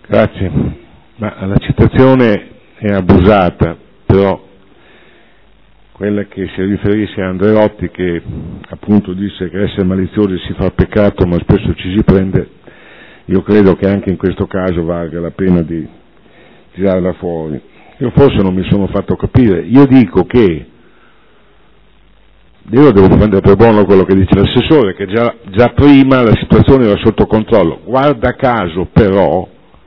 Grazie. Ma la citazione è abusata, però quella che si riferisce a Andreotti, che appunto disse che essere maliziosi si fa peccato ma spesso ci si prende, io credo che anche in questo caso valga la pena di tirarla fuori. Io forse non mi sono fatto capire, io dico che io devo prendere per buono quello che dice l'assessore, che già prima la situazione era sotto controllo. Guarda caso però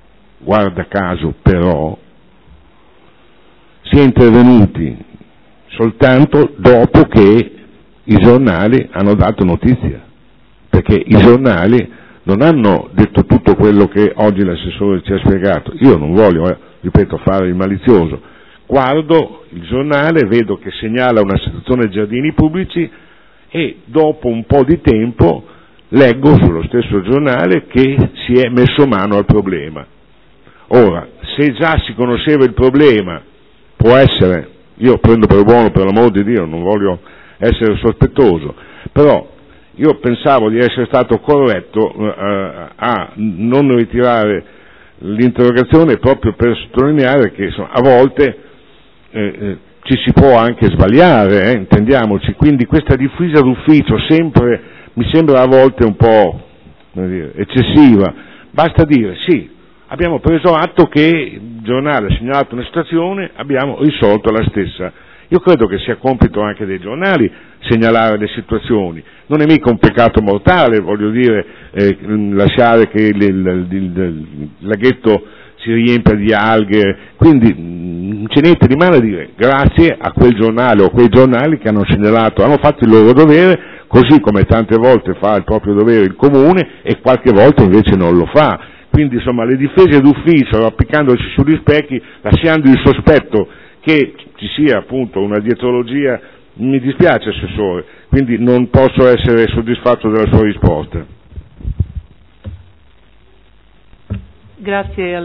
si è intervenuti soltanto dopo che i giornali hanno dato notizia, perché i giornali non hanno detto tutto quello che oggi l'assessore ci ha spiegato. Io non voglio, ripeto, fare il malizioso. Guardo il giornale, vedo che segnala una situazione giardini pubblici e dopo un po' di tempo leggo sullo stesso giornale che si è messo mano al problema. Ora, se già si conosceva il problema, può essere, io prendo per buono, per l'amor di Dio, non voglio essere sospettoso, però io pensavo di essere stato corretto a non ritirare l'interrogazione proprio per sottolineare che insomma, a volte ci si può anche sbagliare, intendiamoci, quindi questa difesa d'ufficio sempre mi sembra a volte un po' eccessiva. Basta dire sì, abbiamo preso atto che il giornale ha segnalato una situazione, abbiamo risolto la stessa. Io credo che sia compito anche dei giornali segnalare le situazioni, non è mica un peccato mortale, voglio dire, lasciare che il laghetto si riempia di alghe, quindi non c'è niente di male a dire grazie a quel giornale o quei giornali che hanno segnalato, hanno fatto il loro dovere, così come tante volte fa il proprio dovere il comune e qualche volta invece non lo fa. Quindi insomma le difese d'ufficio, appiccandoci sugli specchi, lasciando il sospetto che ci sia appunto una dietrologia, mi dispiace assessore, quindi non posso essere soddisfatto della sua risposta. Grazie.